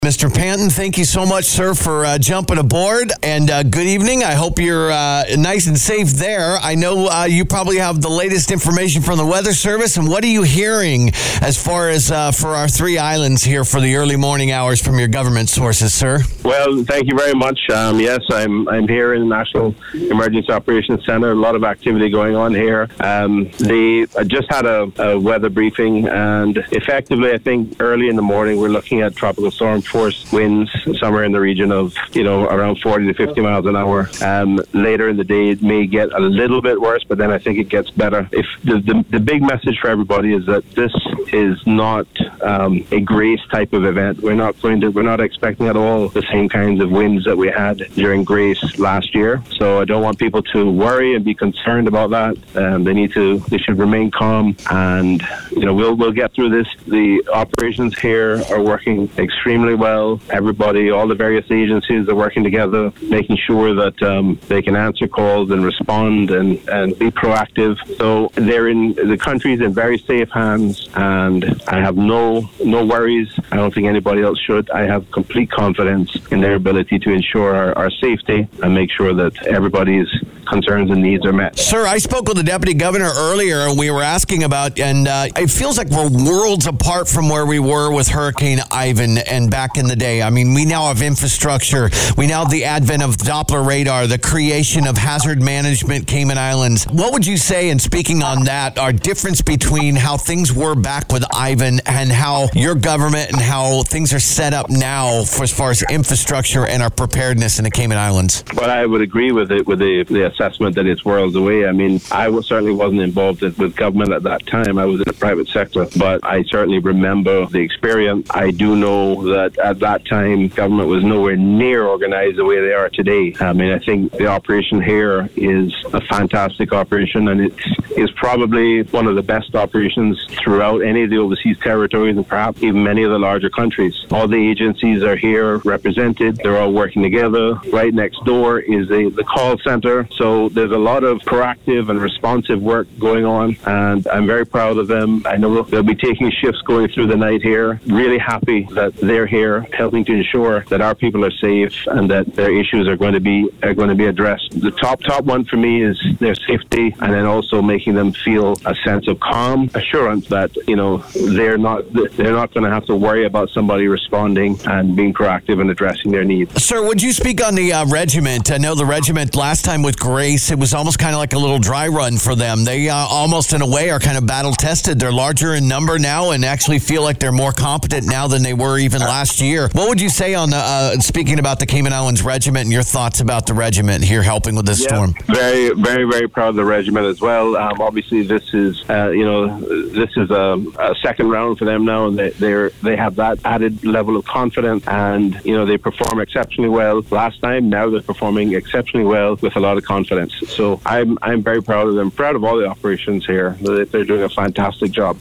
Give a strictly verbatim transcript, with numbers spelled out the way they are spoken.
Mister Panton, thank you so much, sir, for uh, jumping aboard, and uh, good evening. I hope you're uh, nice and safe there. I know uh, you probably have the latest information from the Weather Service, and what are you hearing as far as uh, for our three islands here for the early morning hours from your government sources, sir? Well, thank you very much. Um, yes, I'm I'm here in the National Emergency Operations Centre. A lot of activity going on here. Um, the I just had a, a weather briefing, and effectively, I think early in the morning, we're looking at tropical storm force winds somewhere in the region of, you know, around forty to fifty miles an hour. Um, later in the day, it may get a little bit worse, but then I think it gets better. If the, the, the big message for everybody is that this is not um, a Grace type of event. We're not going to, we're not expecting at all the same kinds of winds that we had during Grace last year. So I don't want people to worry and be concerned about that. Um, they need to, they should remain calm, and you know, we'll we'll get through this. The operations here are working extremely well. Everybody, all the various agencies are working together, making sure that um, they can answer calls and respond and, and be proactive. So they're in, the country's in very safe hands, and I have no no worries. I don't think anybody else should. I have complete confidence in their ability to ensure our, our safety and make sure that everybody's concerns and needs are met. Sir, I spoke with the Deputy Governor earlier, and we were asking about, and uh, it feels like we're worlds apart from where we were with Hurricane Ivan and back in the day. I mean, we now have infrastructure. We now have the advent of Doppler radar, the creation of hazard management Cayman Islands. What would you say, and speaking on that, our difference between how things were back with Ivan and how your government and how things are set up now for as far as infrastructure and our preparedness in the Cayman Islands? Well, I would agree with it, with the, the assessment that it's worlds away. I mean, I was, certainly wasn't involved with government at that time. I was in the private sector, but I certainly remember the experience. I do know that at that time, government was nowhere near organized the way they are today. I mean, I think the operation here is a fantastic operation, and it's, it's probably one of the best operations throughout any of the overseas territories, and perhaps even many of the larger countries. All the agencies are here represented. They're all working together. Right next door is a, the call center. So there's a lot of proactive and responsive work going on, and I'm very proud of them. I know they'll be taking shifts going through the night here. Really happy that they're here, helping to ensure that our people are safe and that their issues are going to be are going to be addressed. The top top one for me is their safety, and then also making them feel a sense of calm, assurance that, you know, they're not they're not going to have to worry about somebody responding and being proactive and addressing their needs. Sir, would you speak on the uh, regiment? I know the regiment last time with Grace, it was almost kind of like a little dry run for them. They uh, almost in a way are kind of battle tested. They're larger in number now and actually feel like they're more competent now than they were even last year. What would you say on the, uh, speaking about the Cayman Islands Regiment and your thoughts about the regiment here helping with this yeah, storm? Very, very, very proud of the regiment as well. Um, obviously, this is, uh, you know, this is a, a second round for them now, and they they're, they have that added level of confidence, and, you know, they perform exceptionally well last time. Now they're performing exceptionally well with a lot of confidence. So I'm I'm very proud of them, proud of all the operations here. They're doing a fantastic job.